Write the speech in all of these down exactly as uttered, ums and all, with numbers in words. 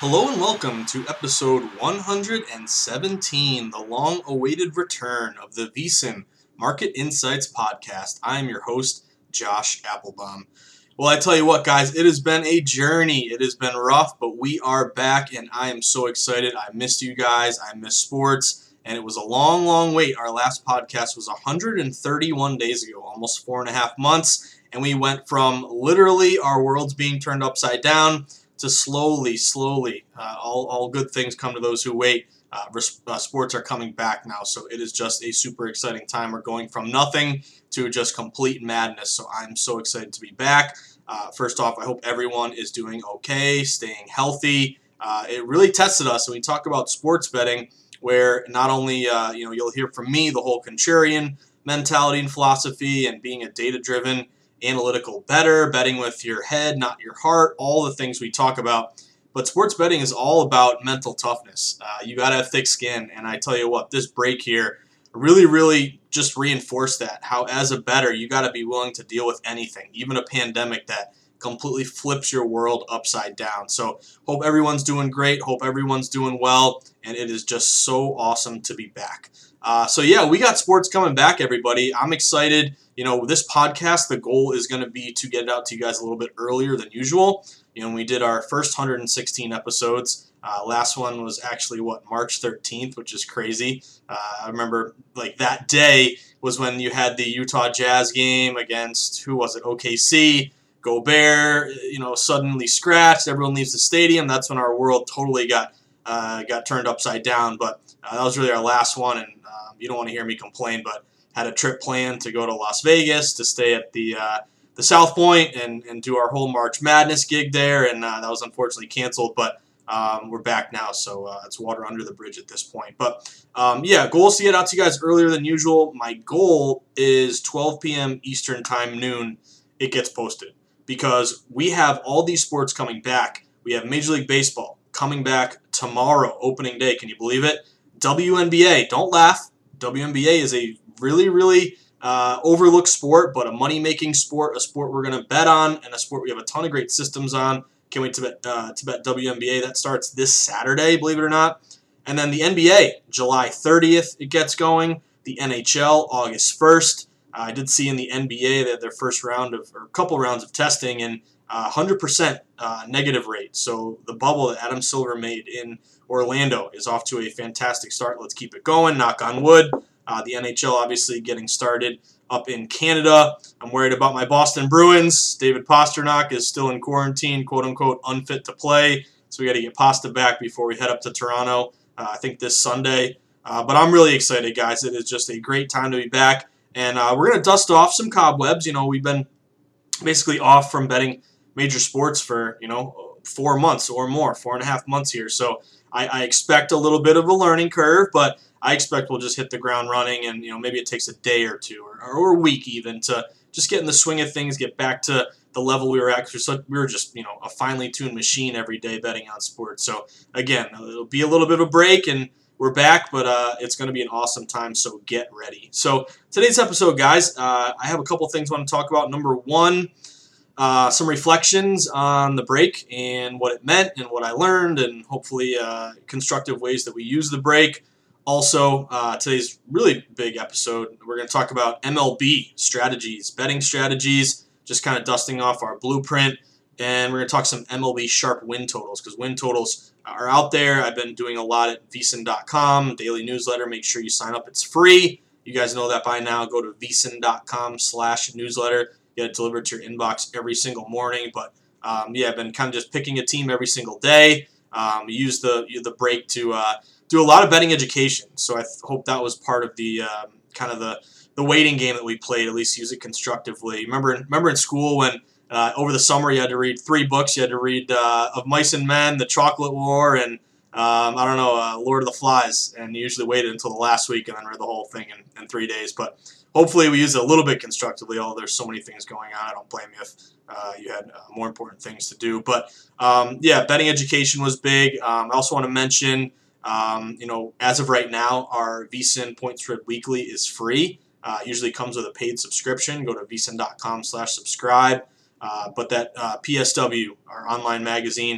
Hello and welcome to episode one hundred seventeen, the long-awaited return of the VSiN Market Insights podcast. I am your host, Josh Applebaum. Well, I tell you what, guys, it has been a journey. It has been rough, but we are back, and I am so excited. I missed you guys. I missed sports, and it was a long, long wait. Our last podcast was one hundred thirty-one days ago, almost four and a half months, and we went from literally our worlds being turned upside down to slowly, slowly, uh, all, all good things come to those who wait. Uh, res- uh, sports are coming back now, so it is just a super exciting time. We're going from nothing to just complete madness, so I'm so excited to be back. Uh, first off, I hope everyone is doing okay, staying healthy. Uh, it really tested us when we talk about sports betting, where not only uh, you know you'll hear from me the whole contrarian mentality and philosophy and being a data-driven analytical bettor, betting with your head, not your heart, all the things we talk about. But sports betting is all about mental toughness. Uh, you got to have thick skin. And I tell you what, this break here really, really just reinforced that. How as a bettor, you got to be willing to deal with anything, even a pandemic that completely flips your world upside down. So hope everyone's doing great. Hope everyone's doing well. And it is just so awesome to be back. Uh, so yeah, we got sports coming back, everybody. I'm excited. You know, this podcast, the goal is going to be to get it out to you guys a little bit earlier than usual. You know, we did our first one hundred sixteen episodes. Uh, last one was actually, what, March thirteenth, which is crazy. Uh, I remember, like, that day was when you had the Utah Jazz game against, who was it, O K C. Gobert, you know, suddenly scratched. Everyone leaves the stadium. That's when our world totally got uh, got turned upside down. But uh, that was really our last one, and um, you don't want to hear me complain, but had a trip planned to go to Las Vegas to stay at the uh, the South Point and, and do our whole March Madness gig there, and uh, that was unfortunately canceled, but um, we're back now, so uh, it's water under the bridge at this point. But um, yeah, goal is to get out to you guys earlier than usual. My goal is twelve p.m. Eastern Time, noon, it gets posted, because we have all these sports coming back. We have Major League Baseball coming back tomorrow, opening day. Can you believe it? W N B A, don't laugh. W N B A is a really, really uh, overlooked sport, but a money-making sport, a sport we're going to bet on, and a sport we have a ton of great systems on. Can't wait to bet, uh, to bet W N B A. That starts this Saturday, believe it or not. And then the N B A, July thirtieth, it gets going. The N H L, August first. Uh, I did see in the N B A they had their first round of, or a couple rounds of testing, and uh, one hundred percent uh, negative rate. So the bubble that Adam Silver made in Orlando is off to a fantastic start. Let's keep it going. Knock on wood. Uh, the N H L obviously getting started up in Canada. I'm worried about my Boston Bruins. David Pastrnak is still in quarantine, quote-unquote, unfit to play. So we got to get Pasta back before we head up to Toronto, uh, I think this Sunday. Uh, but I'm really excited, guys. It is just a great time to be back. And uh, we're going to dust off some cobwebs. You know, we've been basically off from betting major sports for, you know, four months or more, four and a half months here. So I, I expect a little bit of a learning curve, but I expect we'll just hit the ground running, and you know maybe it takes a day or two or, or a week even to just get in the swing of things, get back to the level we were at. Cause we were just you know a finely tuned machine every day betting on sports. So again, it'll be a little bit of a break, and we're back, but uh, it's going to be an awesome time. So get ready. So today's episode, guys, uh, I have a couple things I want to talk about. Number one, uh, some reflections on the break and what it meant and what I learned, and hopefully uh, constructive ways that we use the break. Also, uh, today's really big episode, we're going to talk about M L B strategies, betting strategies, just kind of dusting off our blueprint, and we're going to talk some M L B sharp win totals, because win totals are out there. I've been doing a lot at V S I N dot com, daily newsletter. Make sure you sign up. It's free. You guys know that by now. Go to V S I N dot com slash newsletter. Get it delivered to your inbox every single morning. But, um, yeah, I've been kind of just picking a team every single day. Um, use the use the break to uh, do a lot of betting education. So I th- hope that was part of the um, kind of the, the waiting game that we played, at least use it constructively. Remember, remember in school when uh, over the summer you had to read three books. You had to read uh, Of Mice and Men, The Chocolate War, and um, I don't know, uh, Lord of the Flies. And you usually waited until the last week and then read the whole thing in, in three days. But hopefully we use it a little bit constructively. Oh, there's so many things going on. I don't blame you if uh, you had uh, more important things to do. But, um, yeah, betting education was big. Um, I also want to mention, um, you know, as of right now, our V S I N Point Spread Weekly is free. Uh, usually comes with a paid subscription. Go to V S I N dot com slash subscribe. Uh, but that uh, P S W, our online magazine,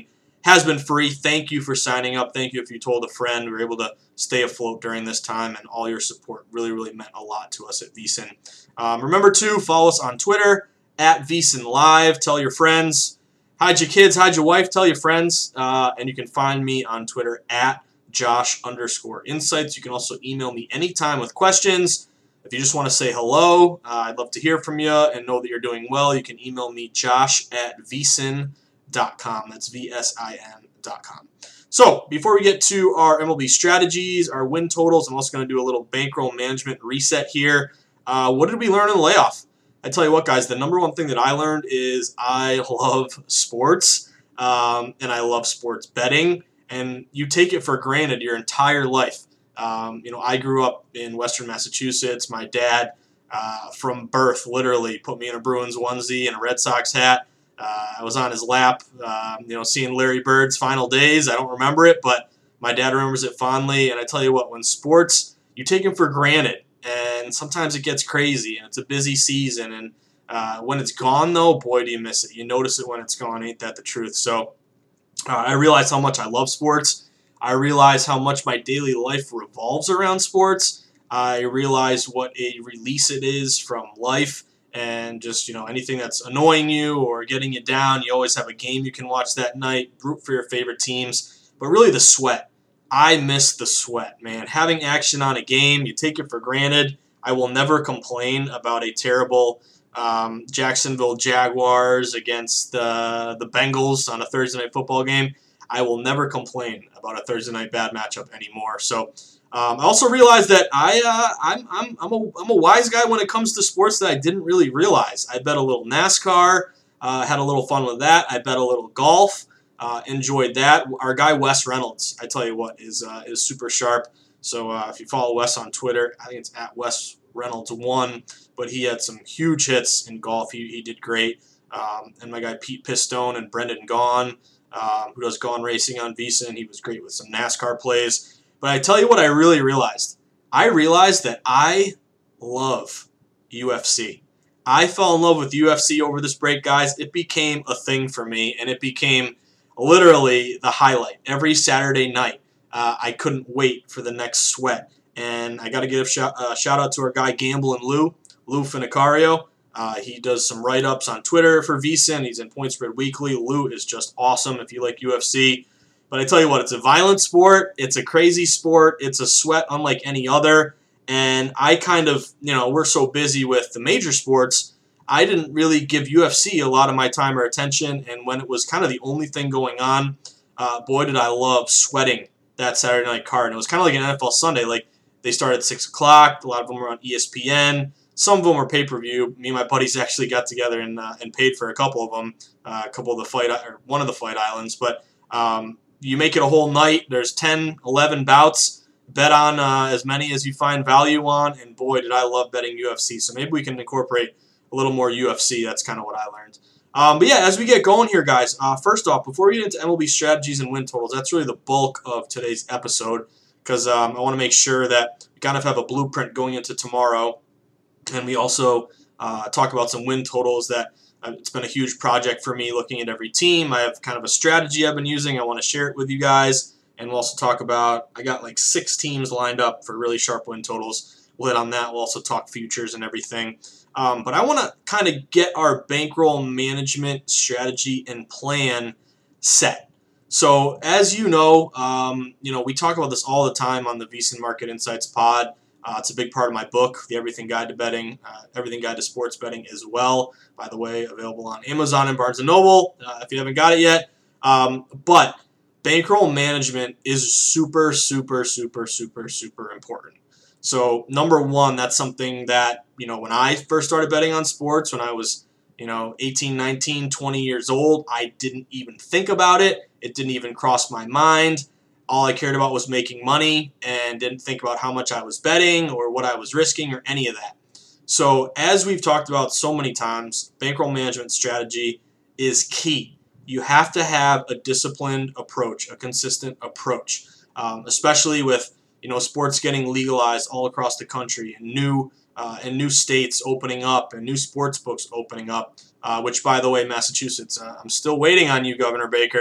has been free. Thank you for signing up. Thank you if you told a friend. We were able to stay afloat during this time, and all your support really, really meant a lot to us at VSiN. Um, remember to follow us on Twitter, at VSiN Live. Tell your friends. Hide your kids, hide your wife, tell your friends. Uh, and you can find me on Twitter, at Josh underscore Insights. You can also email me anytime with questions. If you just want to say hello, uh, I'd love to hear from you and know that you're doing well. You can email me, josh at vsin dot com. That's V S I N dot com. So, before we get to our M L B strategies, our win totals, I'm also going to do a little bankroll management reset here. Uh, what did we learn in the layoff? I tell you what, guys, the number one thing that I learned is I love sports, um, and I love sports betting, and you take it for granted your entire life. Um, you know, I grew up in Western Massachusetts. My dad, uh, from birth, literally put me in a Bruins onesie and a Red Sox hat. Uh, I was on his lap, uh, you know, seeing Larry Bird's final days. I don't remember it, but my dad remembers it fondly. And I tell you what, when sports, you take them for granted, and sometimes it gets crazy, and it's a busy season. And uh, when it's gone, though, boy, do you miss it. You notice it when it's gone. Ain't that the truth? So uh, I realize how much I love sports. I realize how much my daily life revolves around sports. I realize what a release it is from life and just, you know, anything that's annoying you or getting you down. You always have a game you can watch that night, root for your favorite teams. But really the sweat. I miss the sweat, man. Having action on a game, you take it for granted. I will never complain about a terrible um, Jacksonville Jaguars against uh, the Bengals on a Thursday night football game. I will never complain about a Thursday night bad matchup anymore. So um, I also realized that I uh, I'm I'm I'm a I'm a wise guy when it comes to sports that I didn't really realize. I bet a little NASCAR, uh, had a little fun with that. I bet a little golf, uh, enjoyed that. Our guy Wes Reynolds, I tell you what, is uh, is super sharp. So uh, if you follow Wes on Twitter, I think it's at Wes Reynolds one. But he had some huge hits in golf. He he did great. Um, and my guy Pete Pistone and Brendan Gaughan, Um, who does Gone Racing on VSiN. He was great with some NASCAR plays. But I tell you what I really realized. I realized that I love U F C. I fell in love with U F C over this break, guys. It became a thing for me, and it became literally the highlight. Every Saturday night, uh, I couldn't wait for the next sweat. And I got to give a shout, uh, shout out to our guy Gamble and Lou, Lou Finicario. Uh, he does some write-ups on Twitter for VSiN. He's in Point Spread Weekly. Lou is just awesome if you like U F C. But I tell you what, it's a violent sport. It's a crazy sport. It's a sweat unlike any other. And I kind of, you know, we're so busy with the major sports, I didn't really give U F C a lot of my time or attention. And when it was kind of the only thing going on, uh, boy, did I love sweating that Saturday night card. And it was kind of like an N F L Sunday. Like, they started at six o'clock. A lot of them were on E S P N. Some of them were pay-per-view. Me and my buddies actually got together and uh, and paid for a couple of them, uh, a couple of the fight, or one of the fight islands. But um, you make it a whole night. There's ten, eleven bouts. Bet on uh, as many as you find value on, and boy, did I love betting U F C. So maybe we can incorporate a little more U F C. That's kind of what I learned. Um, but yeah, as we get going here, guys, uh, first off, before we get into M L B strategies and win totals, that's really the bulk of today's episode because um, I want to make sure that we kind of have a blueprint going into tomorrow. And we also uh, talk about some win totals that uh, it's been a huge project for me looking at every team. I have kind of a strategy I've been using. I want to share it with you guys. And we'll also talk about, I got like six teams lined up for really sharp win totals. We'll hit on that. We'll also talk futures and everything. Um, but I want to kind of get our bankroll management strategy and plan set. So as you know, um, you know, we talk about this all the time on the VSiN Market Insights pod. Uh, it's a big part of my book, The Everything Guide to Betting, uh, Everything Guide to Sports Betting as well. By the way, available on Amazon and Barnes and Noble uh, if you haven't got it yet. Um, but bankroll management is super, super, super, super, super important. So number one, that's something that, you know, when I first started betting on sports, when I was, you know, eighteen, nineteen, twenty years old, I didn't even think about it. It didn't even cross my mind. All I cared about was making money and didn't think about how much I was betting or what I was risking or any of that. So as we've talked about so many times, bankroll management strategy is key. You have to have a disciplined approach, a consistent approach, um, especially with, you know, sports getting legalized all across the country and new uh, and new states opening up and new sports books opening up, uh, which, by the way, Massachusetts, uh, I'm still waiting on you, Governor Baker.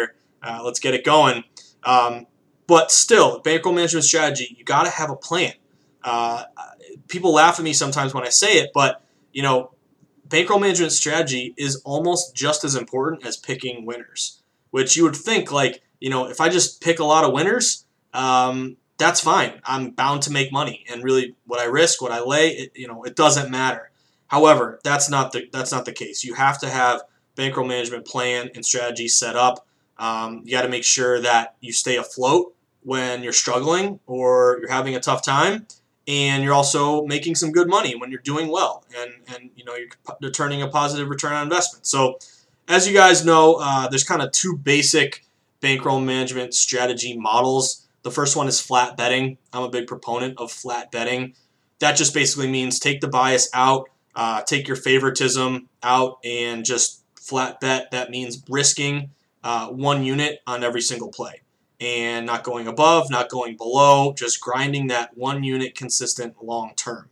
Uh, let's get it going. Um, but still, bankroll management strategy, you got to have a plan. Uh, people laugh at me sometimes when I say it, but you know, bankroll management strategy is almost just as important as picking winners, which you would think, like, you know, if I just pick a lot of winners, um, that's fine. I'm bound to make money, and really, what I risk, what I lay, it, you know, it doesn't matter. However, that's not the that's not the case. You have to have bankroll management plan and strategy set up. Um, you got to make sure that you stay afloat when you're struggling or you're having a tough time, and you're also making some good money when you're doing well, and and you know you're returning a positive return on investment. So, as you guys know, uh, there's kind of two basic bankroll management strategy models. The first one is flat betting. I'm a big proponent of flat betting. That just basically means take the bias out, uh, take your favoritism out, and just flat bet. That means risking uh, one unit on every single play and not going above, not going below, just grinding that one unit consistent long term.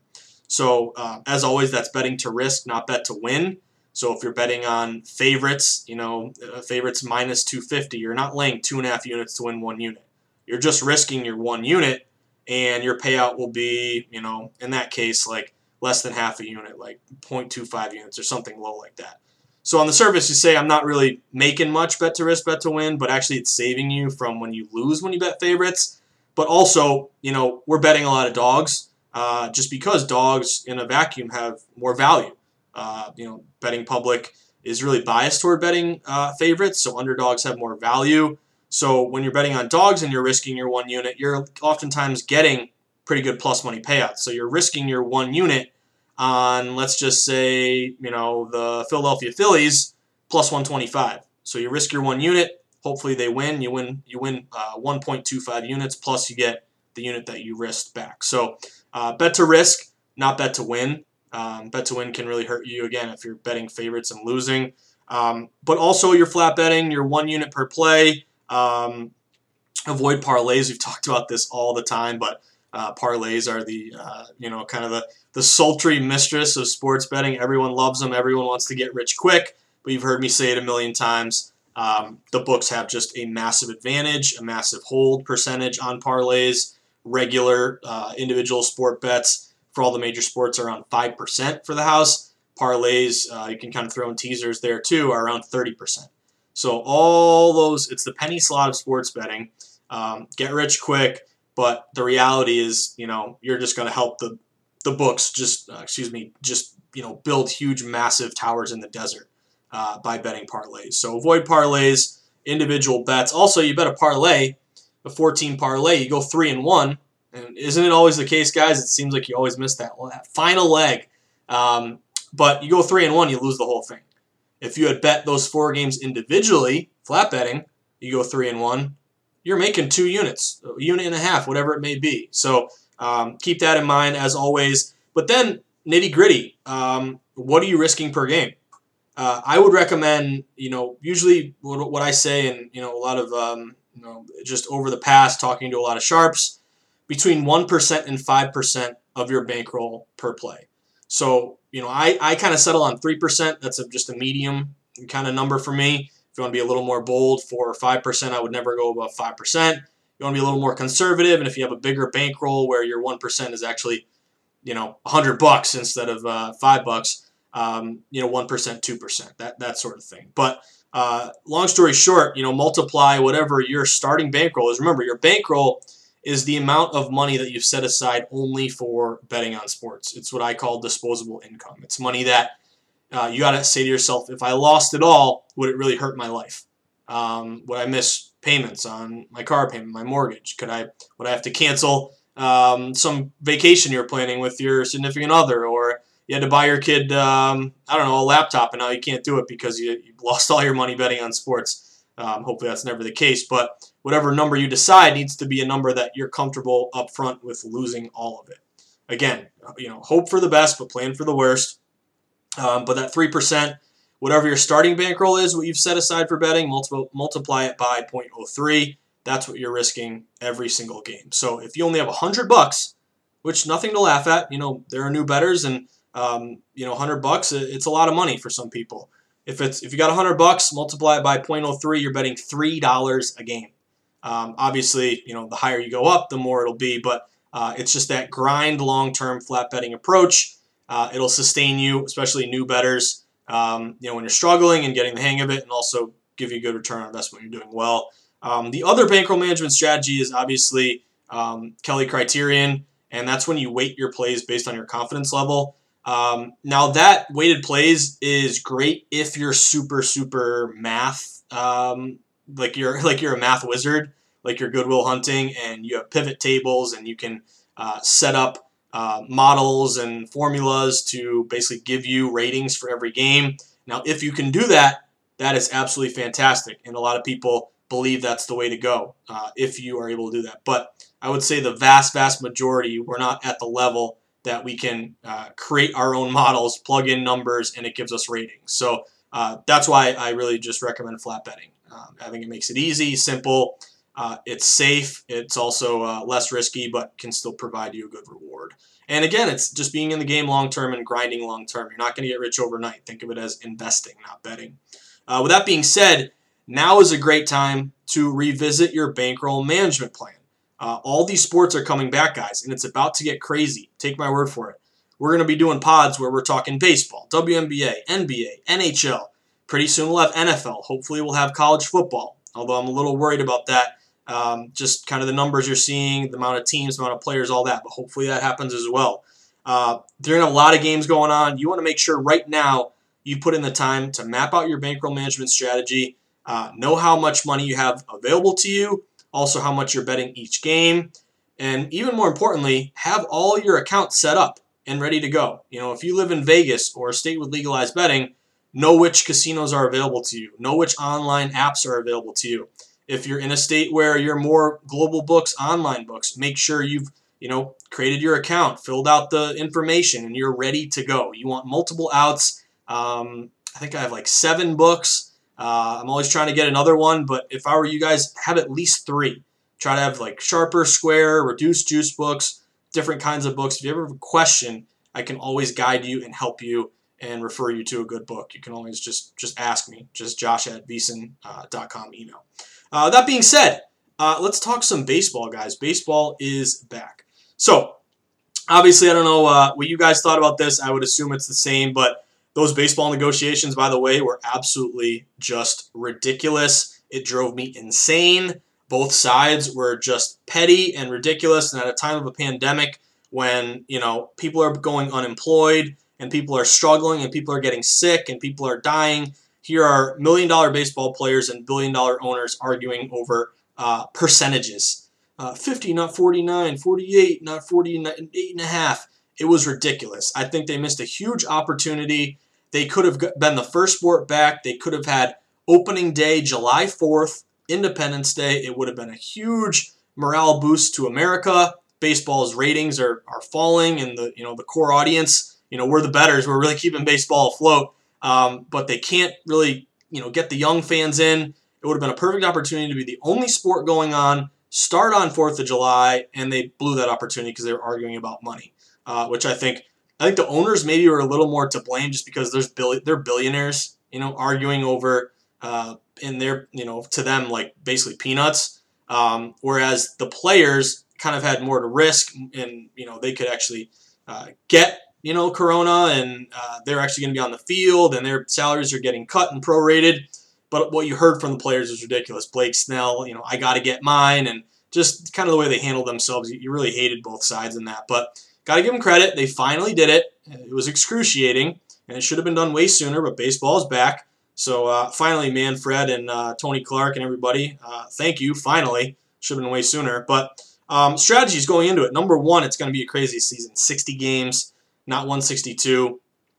So uh, as always, that's betting to risk, not bet to win. So if you're betting on favorites, you know, uh, favorites minus two fifty, you're not laying two and a half units to win one unit. You're just risking your one unit, and your payout will be, you know, in that case, like less than half a unit, like zero point two five units or something low like that. So on the surface, you say, I'm not really making much bet to risk, bet to win, but actually it's saving you from when you lose when you bet favorites. But also, you know, we're betting a lot of dogs uh, just because dogs in a vacuum have more value. Uh, you know, betting public is really biased toward betting uh, favorites, so underdogs have more value. So when you're betting on dogs and you're risking your one unit, you're oftentimes getting pretty good plus money payouts. So you're risking your one unit on, let's just say, you know, the Philadelphia Phillies plus one twenty-five. So you risk your one unit. Hopefully they win. You win. You win uh, one point two five units plus you get the unit that you risked back. So uh, bet to risk, not bet to win. Um, bet to win can really hurt you again if you're betting favorites and losing. Um, but also you're flat betting. You're one unit per play. Um, avoid parlays. We've talked about this all the time, but uh, parlays are the uh, you know kind of the the sultry mistress of sports betting. Everyone loves them. Everyone wants to get rich quick. But you've heard me say it a million times. Um, the books have just a massive advantage, a massive hold percentage on parlays. Regular uh, individual sport bets for all the major sports are around five percent for the house. Parlays, uh, you can kind of throw in teasers there too, are around thirty percent. So all those, it's the penny slot of sports betting. Um, get rich quick, but the reality is, you know, you're just going to help the the books just, uh, excuse me, just, you know, build huge, massive towers in the desert uh, by betting parlays. So avoid parlays, individual bets. Also, you bet a parlay, a fourteen parlay, you go three and one. And isn't it always the case, guys? It seems like you always miss that, that final leg. Um, but you go three and one, you lose the whole thing. If you had bet those four games individually, flat betting, you go three and one, you're making two units, a unit and a half, whatever it may be. So um, keep that in mind as always. But then nitty gritty, um, what are you risking per game? Uh, I would recommend, you know, usually what, what I say, and you know, a lot of, um, you know, just over the past talking to a lot of sharps, between one percent and five percent of your bankroll per play. So, you know, I, I kind of settle on three percent. That's a, just a medium kind of number for me. If you want to be a little more bold, four or five percent, I would never go above five percent. You want to be a little more conservative, and if you have a bigger bankroll where your one percent is actually, you know, one hundred bucks instead of uh, five bucks, um, you know, one percent, two percent, that, that sort of thing. But uh, long story short, you know, multiply whatever your starting bankroll is. Remember, your bankroll is the amount of money that you've set aside only for betting on sports. It's what I call disposable income. It's money that uh, you got to say to yourself, if I lost it all, would it really hurt my life? Um, would I miss payments on my car payment, my mortgage? Could I, would I have to cancel um, some vacation you're planning with your significant other? Or you had to buy your kid, um, I don't know, a laptop, and now you can't do it because you, you lost all your money betting on sports. Um, hopefully that's never the case, but whatever number you decide needs to be a number that you're comfortable up front with losing all of it. Again, you know, hope for the best, but plan for the worst. Um, but that three percent, whatever your starting bankroll is, what you've set aside for betting, multiple, multiply it by zero point zero three. That's what you're risking every single game. So if you only have one hundred bucks, which nothing to laugh at, you know, there are new bettors, and um, you know, one hundred bucks, it's a lot of money for some people. If it's if you got one hundred bucks, multiply it by zero point zero three, you're betting three dollars a game. Um, obviously, you know, the higher you go up, the more it'll be, but uh, it's just that grind long-term flat betting approach. Uh, it'll sustain you, especially new bettors, um, you know, when you're struggling and getting the hang of it, and also give you a good return on investment when you're doing well. Um, the other bankroll management strategy is obviously um, Kelly Criterion, and that's when you weight your plays based on your confidence level. Um, now that weighted plays is great if you're super, super math, um, like you're like you're a math wizard, like you're Goodwill Hunting, and you have pivot tables, and you can uh, set up uh, models and formulas to basically give you ratings for every game. Now, if you can do that, that is absolutely fantastic, and a lot of people believe that's the way to go uh, if you are able to do that. But I would say the vast, vast majority, we're not at the level that we can uh, create our own models, plug in numbers, and it gives us ratings. So uh, that's why I really just recommend flat betting. Um, I think it makes it easy, simple, uh, it's safe, it's also uh, less risky, but can still provide you a good reward. And again, it's just being in the game long-term and grinding long-term. You're not going to get rich overnight. Think of it as investing, not betting. Uh, with that being said, now is a great time to revisit your bankroll management plan. Uh, all these sports are coming back, guys, and it's about to get crazy. Take my word for it. We're going to be doing pods where we're talking baseball, W N B A, N B A, N H L. Pretty soon we'll have N F L. Hopefully we'll have college football, although I'm a little worried about that. Um, just kind of the numbers you're seeing, the amount of teams, the amount of players, all that. But hopefully that happens as well. Uh, there are a lot of games going on. You want to make sure right now you put in the time to map out your bankroll management strategy, uh, know how much money you have available to you, also how much you're betting each game, and even more importantly, have all your accounts set up and ready to go. You know, if you live in Vegas or a state with legalized betting, know which casinos are available to you. Know which online apps are available to you. If you're in a state where you're more global books, online books, make sure you've, you know, created your account, filled out the information, and you're ready to go. You want multiple outs. Um, I think I have like seven books. Uh, I'm always trying to get another one, but if I were you guys, have at least three. Try to have like sharper, square, reduced juice books, different kinds of books. If you ever have a question, I can always guide you and help you and refer you to a good book. You can always just just ask me, just josh at veasan dot com email. Uh, that being said, uh, let's talk some baseball, guys. Baseball is back. So, obviously, I don't know uh, what you guys thought about this. I would assume it's the same, but those baseball negotiations, by the way, were absolutely just ridiculous. It drove me insane. Both sides were just petty and ridiculous. And at a time of a pandemic when, you know, people are going unemployed and people are struggling and people are getting sick and people are dying, here are million-dollar baseball players and billion-dollar owners arguing over uh, percentages. Uh, fifty, not forty-nine, forty-eight, not forty-eight and a half. It was ridiculous. I think they missed a huge opportunity. They could have been the first sport back. They could have had opening day, July fourth, Independence Day. It would have been a huge morale boost to America. Baseball's ratings are are falling, and the you know the core audience, you know, we're the bettors. We're really keeping baseball afloat, um, but they can't really you know get the young fans in. It would have been a perfect opportunity to be the only sport going on, start on fourth of July, and they blew that opportunity because they were arguing about money, uh, which I think I think the owners maybe were a little more to blame just because there's bill- they're billionaires, you know, arguing over uh, and they're you know to them like basically peanuts, um, whereas the players kind of had more to risk, and you know they could actually uh, get you know Corona, and uh, they're actually going to be on the field, and their salaries are getting cut and prorated. But what you heard from the players was ridiculous. Blake Snell, you know, I got to get mine, and just kind of the way they handled themselves, you really hated both sides in that. But got to give them credit. They finally did it. It was excruciating, and it should have been done way sooner, but baseball is back. So uh, finally, Manfred and uh, Tony Clark and everybody, uh, thank you, finally. Should have been way sooner. But um, strategies going into it. Number one, it's going to be a crazy season. sixty games, not one sixty-two.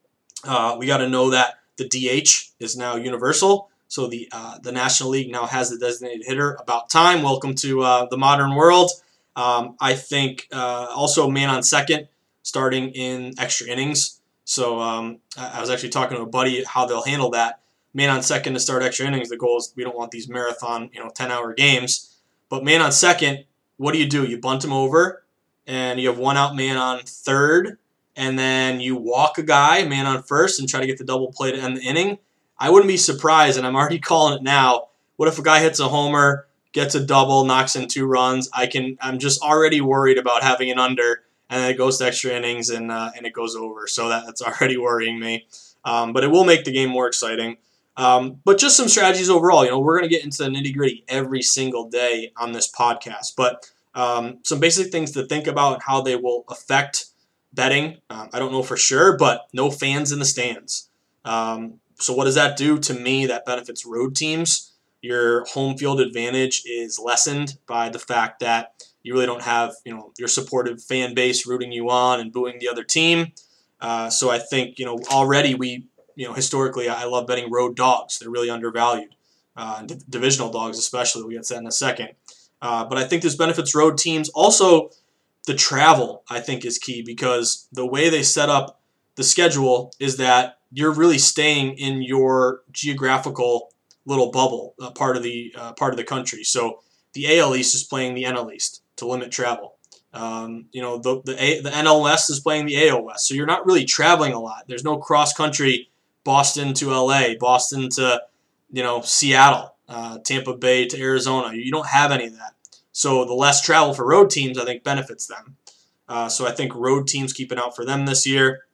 Uh, we got to know that the D H is now universal. So the uh, the National League now has the designated hitter. About time. Welcome to uh, the modern world. Um, I think uh, also man on second starting in extra innings. So um, I was actually talking to a buddy how they'll handle that. Man on second to start extra innings. The goal is we don't want these marathon, you know, ten-hour games. But man on second, what do you do? You bunt him over, and you have one out man on third, and then you walk a guy, man on first, and try to get the double play to end the inning. I wouldn't be surprised, and I'm already calling it now. What if a guy hits a homer, gets a double, knocks in two runs? I can. I'm just already worried about having an under, and then it goes to extra innings and uh, and it goes over. So that, that's already worrying me. Um, but it will make the game more exciting. Um, but just some strategies overall. You know, we're going to get into the nitty gritty every single day on this podcast. But um, some basic things to think about and how they will affect betting. Um, I don't know for sure, but no fans in the stands. Um, so what does that do to me? That benefits road teams. Your home field advantage is lessened by the fact that you really don't have, you know, your supportive fan base rooting you on and booing the other team. Uh, so I think, you know, already we, you know, historically I love betting road dogs. They're really undervalued. Uh, div- divisional dogs especially. We'll get to that in a second. Uh, but I think this benefits road teams. Also, the travel, I think, is key because the way they set up the schedule is that you're really staying in your geographical little bubble, uh, part of the uh, part of the country. So the A L East is playing the N L East to limit travel. Um, you know, the the, a, the N L West is playing the A L West. So you're not really traveling a lot. There's no cross country, Boston to L A, Boston to, you know, Seattle, uh, Tampa Bay to Arizona. You don't have any of that. So the less travel for road teams, I think, benefits them. Uh, so I think road teams, keep an eye out for them this year.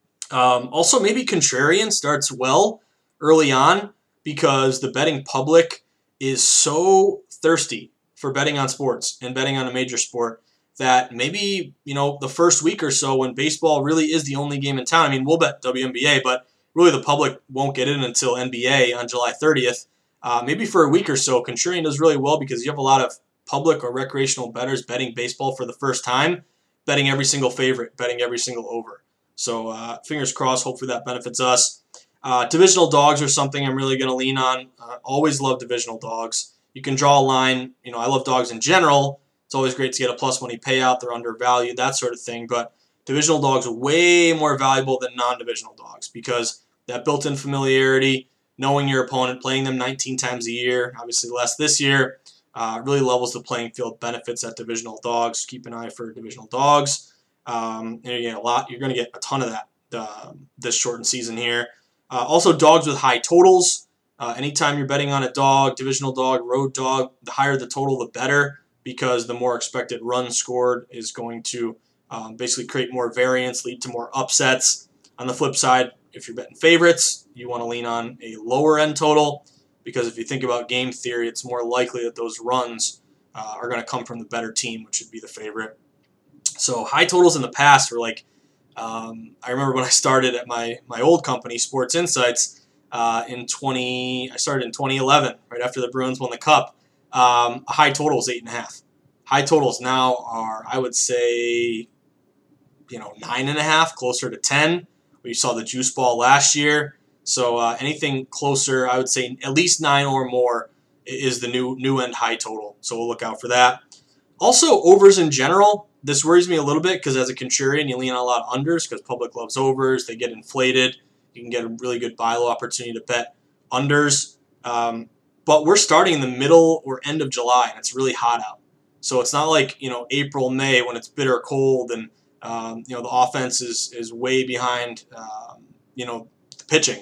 Um, also, maybe contrarian starts well early on because the betting public is so thirsty for betting on sports and betting on a major sport that maybe, you know, the first week or so when baseball really is the only game in town. I mean, we'll bet W N B A, but really the public won't get in until N B A on July thirtieth. Uh, maybe for a week or so, contrarian does really well because you have a lot of public or recreational bettors betting baseball for the first time, betting every single favorite, betting every single over. So uh, fingers crossed, hopefully that benefits us. Uh, divisional dogs are something I'm really going to lean on. Uh, always love divisional dogs. You can draw a line. You know, I love dogs in general. It's always great to get a plus money payout. They're undervalued, that sort of thing. But divisional dogs are way more valuable than non-divisional dogs because that built-in familiarity, knowing your opponent, playing them nineteen times a year, obviously less this year, uh, really levels the playing field, benefits at divisional dogs. Keep an eye for divisional dogs. Um, and you get a lot. You're going to get a ton of that uh, this shortened season here. Uh, also, dogs with high totals. Uh, anytime you're betting on a dog, divisional dog, road dog, the higher the total, the better, because the more expected runs scored is going to um, basically create more variance, lead to more upsets. On the flip side, if you're betting favorites, you want to lean on a lower end total, because if you think about game theory, it's more likely that those runs uh, are going to come from the better team, which would be the favorite. So high totals in the past were like, um, I remember when I started at my my old company, Sports Insights, uh, in twenty. I started in twenty eleven, right after the Bruins won the Cup. Um, a high total is eight and a half. High totals now are, I would say, you know, nine and a half, closer to ten. We saw the juice ball last year. So uh, anything closer, I would say at least nine or more is the new new end high total. So we'll look out for that. Also, overs in general. This worries me a little bit because as a contrarian, you lean on a lot of unders because public loves overs. They get inflated. You can get a really good buy low opportunity to bet unders. Um, but we're starting in the middle or end of July, and it's really hot out. So it's not like, you know, April, May when it's bitter cold and, um, you know, the offense is, is way behind, um, you know, the pitching.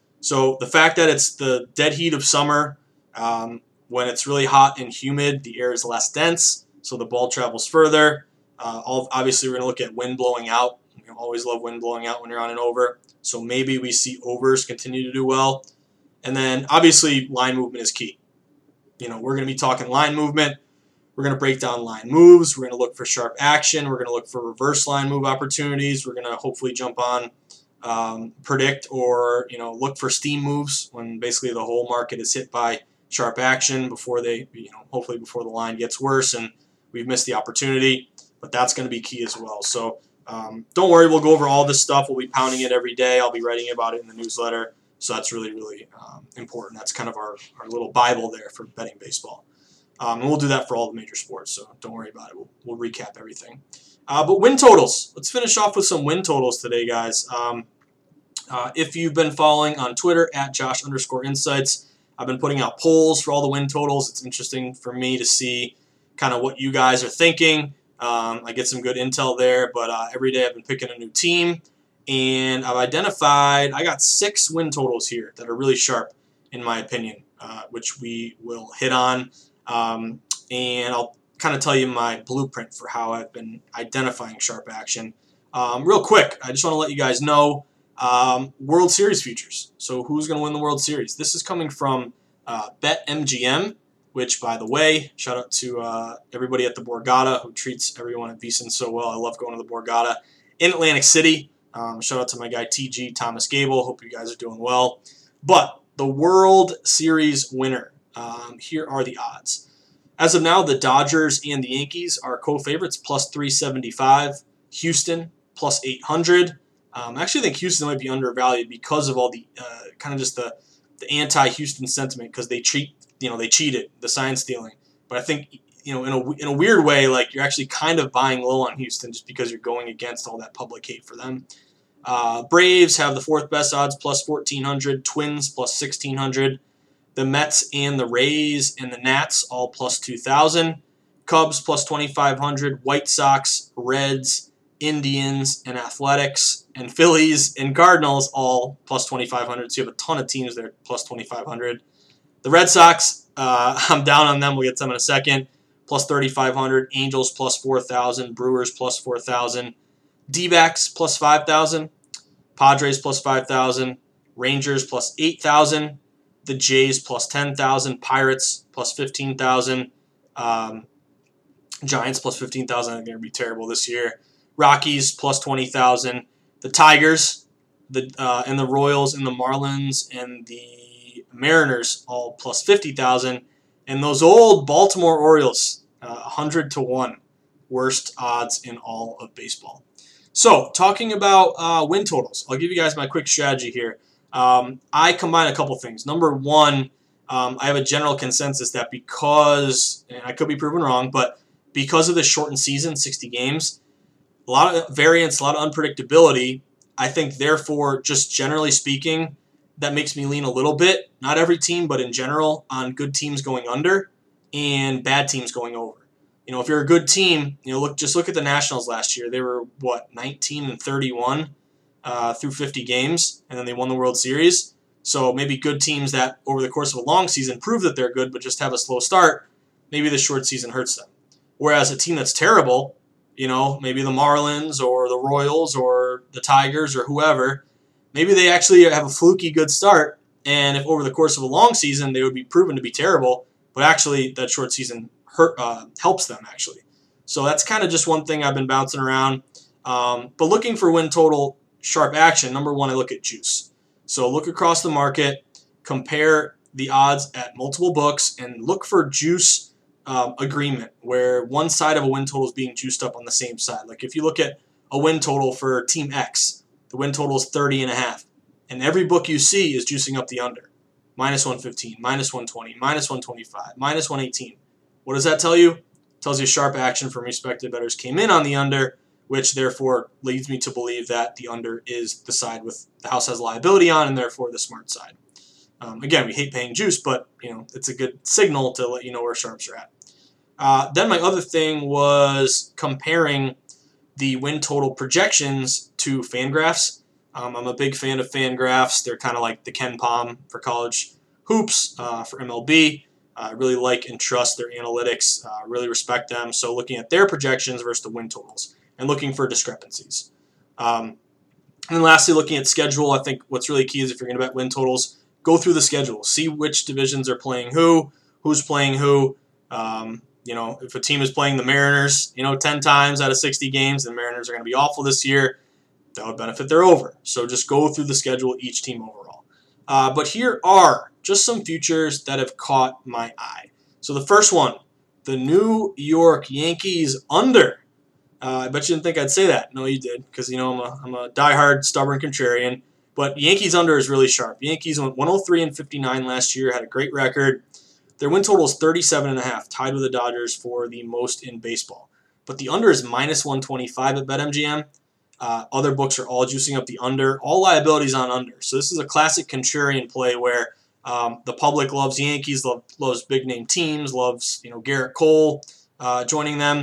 So the fact that it's the dead heat of summer, um, when it's really hot and humid, the air is less dense, so the ball travels further. Uh, all, obviously, we're going to look at wind blowing out. You always love wind blowing out when you're on an over. So maybe we see overs continue to do well. And then, obviously, line movement is key. You know, we're going to be talking line movement. We're going to break down line moves. We're going to look for sharp action. We're going to look for reverse line move opportunities. We're going to hopefully jump on, um, predict, or, you know, look for steam moves when basically the whole market is hit by sharp action before they, you know, hopefully before the line gets worse and we've missed the opportunity. But that's going to be key as well. So um, don't worry, we'll go over all this stuff. We'll be pounding it every day. I'll be writing about it in the newsletter. So that's really, really um, important. That's kind of our, our little Bible there for betting baseball. Um, and we'll do that for all the major sports, so don't worry about it. We'll, we'll recap everything. Uh, but win totals. Let's finish off with some win totals today, guys. Um, uh, if you've been following on Twitter, at Josh underscore Insights, I've been putting out polls for all the win totals. It's interesting for me to see kind of what you guys are thinking. Um, I get some good intel there, but uh, every day I've been picking a new team. And I've identified, I got six win totals here that are really sharp, in my opinion, uh, which we will hit on. Um, and I'll kind of tell you my blueprint for how I've been identifying sharp action. Um, real quick, I just want to let you guys know um, World Series futures. So who's going to win the World Series? This is coming from uh, BetMGM, which, by the way, shout out to uh, everybody at the Borgata who treats everyone at VSiN so well. I love going to the Borgata in Atlantic City. Um, shout out to my guy T G, Thomas Gable. Hope you guys are doing well. But the World Series winner, um, here are the odds. As of now, the Dodgers and the Yankees are co-favorites, plus three seventy-five. Houston, plus eight hundred. Um, I actually think Houston might be undervalued because of all the uh, kind of just the, the anti-Houston sentiment, because they cheat, you know, they cheated, the sign stealing. But I think, you know, in a, in a weird way, like, you're actually kind of buying low on Houston just because you're going against all that public hate for them. Uh, Braves have the fourth best odds, plus fourteen hundred. Twins, plus sixteen hundred. The Mets and the Rays and the Nats, all plus two thousand. Cubs, plus twenty-five hundred. White Sox, Reds, Indians, and Athletics, and Phillies and Cardinals, all plus twenty-five hundred. So you have a ton of teams there, plus twenty-five hundred. The Red Sox, uh, I'm down on them. We'll get to them in a second. Plus thirty-five hundred. Angels, plus four thousand. Brewers, plus four thousand. D-backs, plus five thousand. Padres, plus five thousand. Rangers, plus eight thousand. The Jays, plus ten thousand. Pirates, plus fifteen thousand. Um, Giants, plus fifteen thousand. I think they're going to be terrible this year. Rockies, plus twenty thousand. The Tigers, the uh, and the Royals and the Marlins and the Mariners, all plus fifty thousand. And those old Baltimore Orioles, uh, one hundred to one. Worst odds in all of baseball. So, talking about uh, win totals, I'll give you guys my quick strategy here. Um, I combine a couple things. Number one, um, I have a general consensus that because, and I could be proven wrong, but because of the shortened season, sixty games, a lot of variance, a lot of unpredictability, I think, therefore, just generally speaking, that makes me lean a little bit, not every team, but in general, on good teams going under and bad teams going over. You know, if you're a good team, you know, look just look at the Nationals last year. They were, what, nineteen and thirty-one uh, through fifty games, and then they won the World Series. So maybe good teams that over the course of a long season prove that they're good but just have a slow start, maybe the short season hurts them. Whereas a team that's terrible, you know, maybe the Marlins or the Royals or the Tigers or whoever, maybe they actually have a fluky good start, and if over the course of a long season they would be proven to be terrible, but actually that short season hurt, uh, helps them, actually. So that's kind of just one thing I've been bouncing around. Um, but looking for win total sharp action, number one, I look at juice. So look across the market, compare the odds at multiple books, and look for juice um, agreement, where one side of a win total is being juiced up on the same side. Like if you look at a win total for Team X, the win total is thirty and a half. And every book you see is juicing up the under. minus one fifteen, minus one twenty, minus one twenty-five, minus one eighteen. What does that tell you? It tells you sharp action from respected bettors came in on the under, which therefore leads me to believe that the under is the side with the house has liability on, and therefore the smart side. Um, again, we hate paying juice, but you know it's a good signal to let you know where sharps are at. Uh, then my other thing was comparing the win total projections to Fangraphs. Um, I'm a big fan of Fangraphs. They're kind of like the Ken Pom for college hoops uh, for M L B. I uh, really like and trust their analytics, uh, really respect them. So looking at their projections versus the win totals and looking for discrepancies. Um, and then lastly, looking at schedule, I think what's really key is if you're going to bet win totals, go through the schedule. See which divisions are playing who, who's playing who. Um, you know, if a team is playing the Mariners, you know, ten times out of sixty games, the Mariners are going to be awful this year. That would benefit their over. So just go through the schedule, each team overall. Uh, but here are just some futures that have caught my eye. So the first one, the New York Yankees under. Uh, I bet you didn't think I'd say that. No, you did, because you know I'm a I'm a diehard, stubborn contrarian. But Yankees under is really sharp. Yankees went one oh three and fifty-nine last year, had a great record. Their win total is thirty-seven and a half, tied with the Dodgers for the most in baseball. But the under is minus one twenty-five at BetMGM. Uh, other books are all juicing up the under. All liabilities on under. So this is a classic contrarian play where um, the public loves Yankees, love, loves big name teams, loves you know Garrett Cole uh, joining them.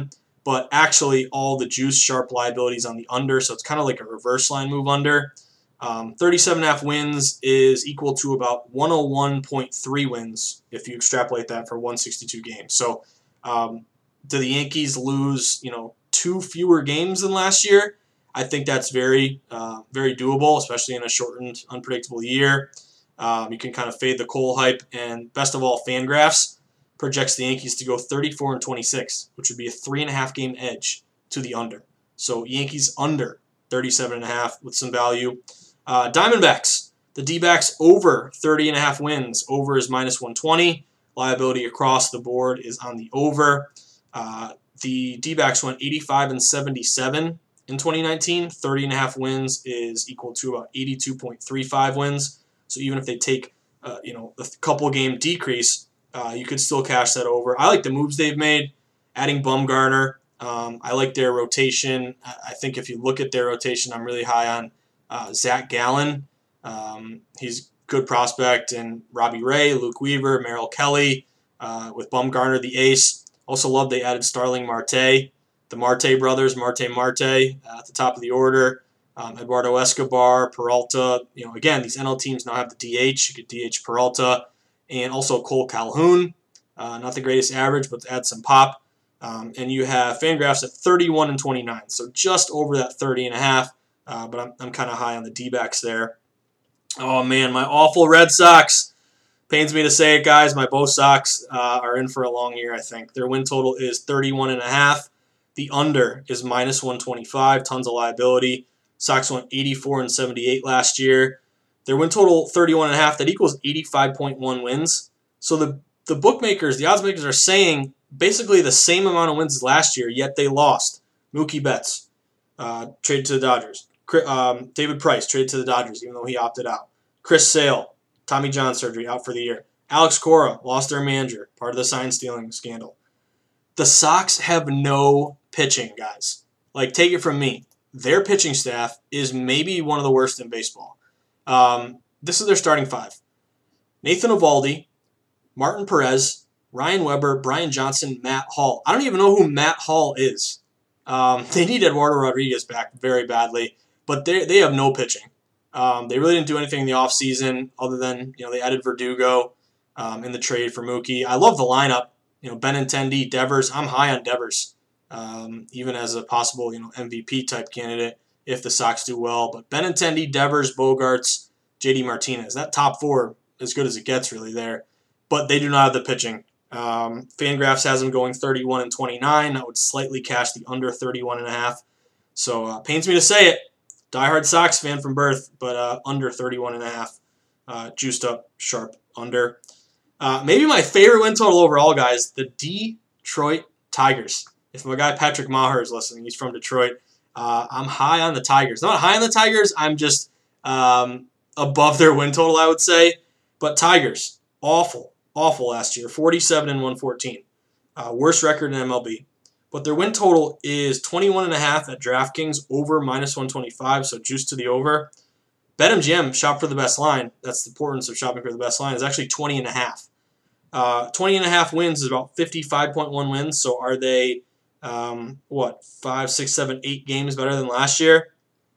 but actually all the juice sharp liabilities on the under, so it's kind of like a reverse line move under. Um, thirty-seven and a half wins is equal to about one oh one point three wins if you extrapolate that for one sixty-two games. So um, do the Yankees lose, you know, two fewer games than last year? I think that's very, uh, very doable, especially in a shortened, unpredictable year. Um, you can kind of fade the Cole hype, and best of all, Fangraphs projects the Yankees to go thirty-four and twenty-six, which would be a three and a half game edge to the under. So Yankees under thirty-seven and a half with some value. Uh, Diamondbacks, the D-backs over thirty and a half wins. Over is minus one twenty. Liability across the board is on the over. Uh, the D-backs went eighty-five and seventy-seven in twenty nineteen. thirty and a half wins is equal to about eighty-two point three five wins. So even if they take uh, you know a couple game decrease, uh, you could still cash that over. I like the moves they've made, adding Bumgarner. Um, I like their rotation. I think if you look at their rotation, I'm really high on Uh, Zach Gallen, um, he's a good prospect, and Robbie Ray, Luke Weaver, Merrill Kelly, uh, with Bumgarner, the ace. Also love they added Starling Marte, the Marte brothers, Marte Marte uh, at the top of the order. Um, Eduardo Escobar, Peralta. You know, again, these N L teams now have the D H. You get D H Peralta, and also Cole Calhoun. Uh, not the greatest average, but to add some pop. Um, and you have Fangraphs at thirty-one and twenty-nine, so just over that thirty and a half. Uh, but I'm, I'm kind of high on the D-backs there. Oh, man, my awful Red Sox. Pains me to say it, guys. My Bo Sox uh, are in for a long year, I think. Their win total is thirty-one and a half. The under is minus one twenty-five. Tons of liability. Sox went eighty-four and seventy-eight last year. Their win total, thirty-one and a half. That equals eighty-five point one wins. So the, the bookmakers, the odds makers are saying basically the same amount of wins as last year, yet they lost. Mookie Betts, uh, traded to the Dodgers. Um, David Price traded to the Dodgers, even though he opted out. Chris Sale, Tommy John surgery, out for the year. Alex Cora lost their manager, part of the sign stealing scandal. The Sox have no pitching, guys. Like, take it from me. Their pitching staff is maybe one of the worst in baseball. Um, this is their starting five: Nathan Eovaldi, Martin Perez, Ryan Weber, Brian Johnson, Matt Hall. I don't even know who Matt Hall is. Um, they need Eduardo Rodriguez back very badly. But they they have no pitching. Um, they really didn't do anything in the offseason other than, you know, they added Verdugo um, in the trade for Mookie. I love the lineup. You know, Benintendi, Devers. I'm high on Devers, um, even as a possible, you know, M V P type candidate if the Sox do well. But Benintendi, Devers, Bogarts, J D Martinez. That top four, as good as it gets really there. But they do not have the pitching. Um, Fangraphs has them going thirty-one and twenty-nine. I would slightly cash the under thirty-one and a half. So uh, pains me to say it. Diehard Sox fan from birth, but uh, under thirty-one and a half. Uh, juiced up, sharp under. Uh, maybe my favorite win total overall, guys, the Detroit Tigers. If my guy Patrick Maher is listening, he's from Detroit. Uh, I'm high on the Tigers. Not high on the Tigers. I'm just um, above their win total, I would say. But Tigers, awful, awful last year. forty-seven and one fourteen. Uh, worst record in M L B. But their win total is twenty-one and a half at DraftKings, over minus one twenty-five, so juice to the over. BetMGM, shop for the best line. That's the importance of shopping for the best line. Is actually twenty and a half. Uh, twenty and a half wins is about fifty-five point one wins. So are they, um, what, five, six, seven, eight games better than last year?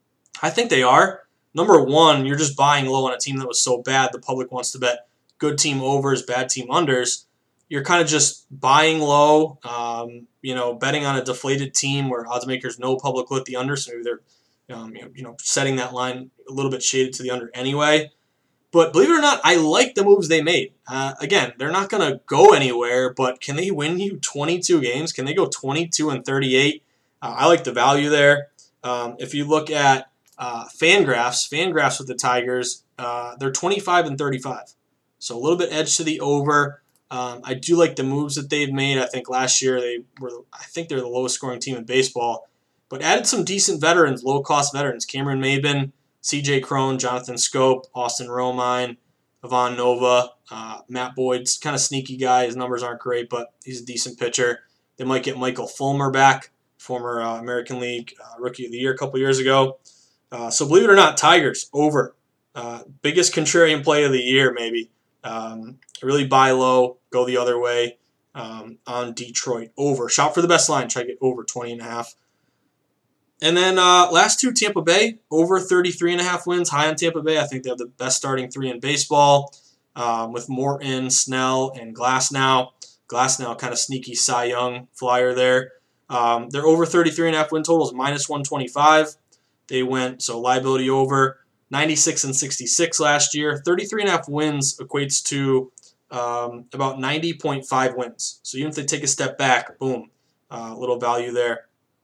I think they are. Number one, you're just buying low on a team that was so bad the public wants to bet good team overs, bad team unders. You're kind of just buying low, um, you know, betting on a deflated team where odds makers know public lit the under, so maybe they're, um, you know, you know, setting that line a little bit shaded to the under anyway. But believe it or not, I like the moves they made. Uh, again, they're not going to go anywhere, but can they win you twenty-two games? Can they go twenty-two and thirty-eight? Uh, I like the value there. Um, if you look at uh, Fangraphs, Fangraphs with the Tigers, uh, they're twenty-five and thirty-five, so a little bit edge to the over. Um, I do like the moves that they've made. I think last year they were, I think they're the lowest scoring team in baseball, but added some decent veterans, low cost veterans. Cameron Maybin, C J Cron, Jonathan Scope, Austin Romine, Ivan Nova, uh, Matt Boyd's kind of sneaky guy. His numbers aren't great, but he's a decent pitcher. They might get Michael Fulmer back, former uh, American League uh, Rookie of the Year a couple years ago. Uh, so believe it or not, Tigers over. Uh, biggest contrarian play of the year, maybe. Um, really buy low, go the other way. um, on Detroit. Over. Shop for the best line. Try to get over twenty and a half. And then uh, last two, Tampa Bay, over thirty-three and a half wins. High on Tampa Bay. I think they have the best starting three in baseball um, with Morton, Snell, and Glasnow. Glasnow, kind of sneaky Cy Young flyer there. Um, they're over thirty-three and a half win totals, minus one twenty-five. They went, so liability over, ninety-six and sixty-six last year. thirty-three and a half wins equates to um, about ninety point five wins. So even if they take a step back, boom, a uh, little value there.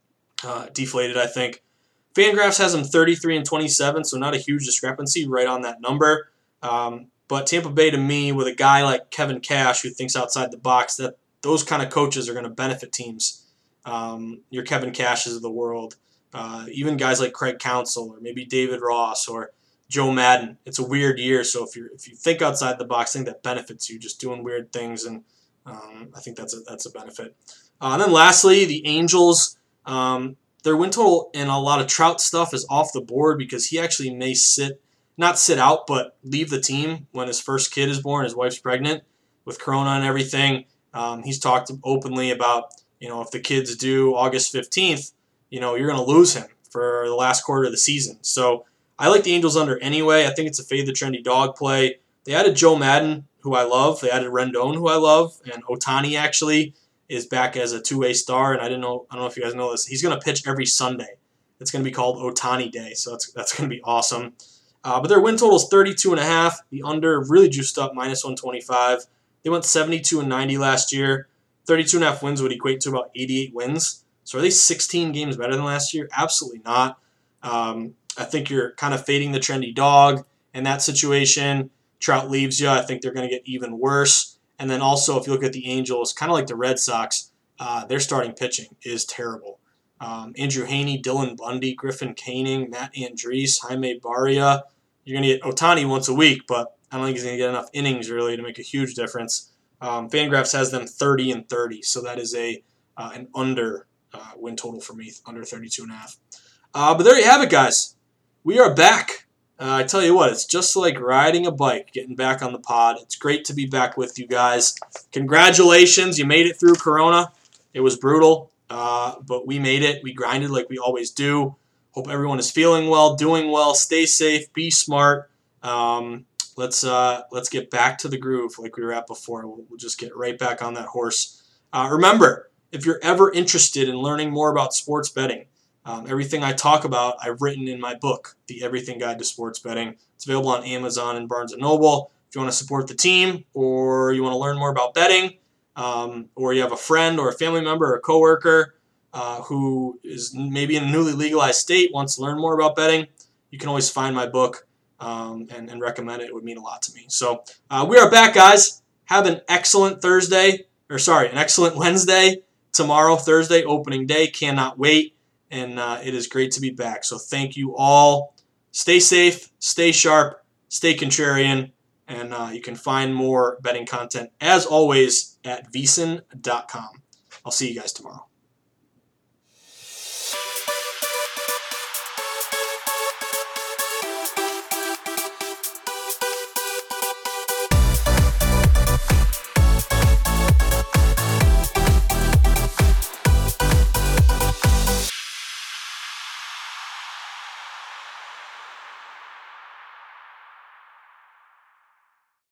Uh, deflated, I think. Fangraphs has them thirty-three and twenty-seven, so not a huge discrepancy right on that number. Um, but Tampa Bay, to me, with a guy like Kevin Cash who thinks outside the box, that those kind of coaches are going to benefit teams. Um, your Kevin Cashes of the world, uh, even guys like Craig Counsell or maybe David Ross or Joe Madden. It's a weird year, so if you if you think outside the box, I think that benefits you, just doing weird things, and um, I think that's a that's a benefit. Uh, and then lastly, the Angels. Um, their win total and a lot of Trout stuff is off the board because he actually may sit, not sit out, but leave the team when his first kid is born. His wife's pregnant with Corona and everything. Um, he's talked openly about, you know, if the kid's due August fifteenth, you know, you're going to lose him for the last quarter of the season. So I like the Angels under anyway. I think it's a fade the trendy dog play. They added Joe Madden, who I love. They added Rendon, who I love, and Ohtani actually is back as a two-way star, and I didn't know. I don't know if you guys know this. He's going to pitch every Sunday. It's going to be called Ohtani Day, so that's that's going to be awesome. Uh, but their win total is thirty-two and a half. The under really juiced up, minus one twenty-five. They went seventy-two and ninety last year. thirty-two and a half wins would equate to about eighty-eight wins. So are they sixteen games better than last year? Absolutely not. Um, I think you're kind of fading the trendy dog in that situation. Trout leaves you. I think they're going to get even worse. And then also, if you look at the Angels, kind of like the Red Sox, uh, their starting pitching is terrible. Um, Andrew Haney, Dylan Bundy, Griffin Canning, Matt Andriese, Jaime Barria. You're going to get Ohtani once a week, but I don't think he's going to get enough innings really to make a huge difference. Um, Fangraphs has them thirty and thirty, so that is a uh, an under uh, win total for me, under thirty-two and a half. Uh, but there you have it, guys. We are back. Uh, I tell you what, it's just like riding a bike, getting back on the pod. It's great to be back with you guys. Congratulations, you made it through Corona. It was brutal, uh, but we made it. We grinded like we always do. Hope everyone is feeling well, doing well. Stay safe, be smart. Um, let's uh, let's get back to the groove like we were at before. We'll, we'll just get right back on that horse. Uh, remember, if you're ever interested in learning more about sports betting, Um, everything I talk about, I've written in my book, The Everything Guide to Sports Betting. It's available on Amazon and Barnes and Noble. If you want to support the team or you want to learn more about betting, um, or you have a friend or a family member or a coworker uh, who is maybe in a newly legalized state, wants to learn more about betting, you can always find my book um, and, and recommend it. It would mean a lot to me. So uh, we are back, guys. Have an excellent Thursday, or sorry, an excellent Wednesday. Tomorrow, Thursday, opening day. Cannot wait. And uh, it is great to be back. So thank you all. Stay safe, stay sharp, stay contrarian, and uh, you can find more betting content, as always, at V S I N dot com. I'll see you guys tomorrow.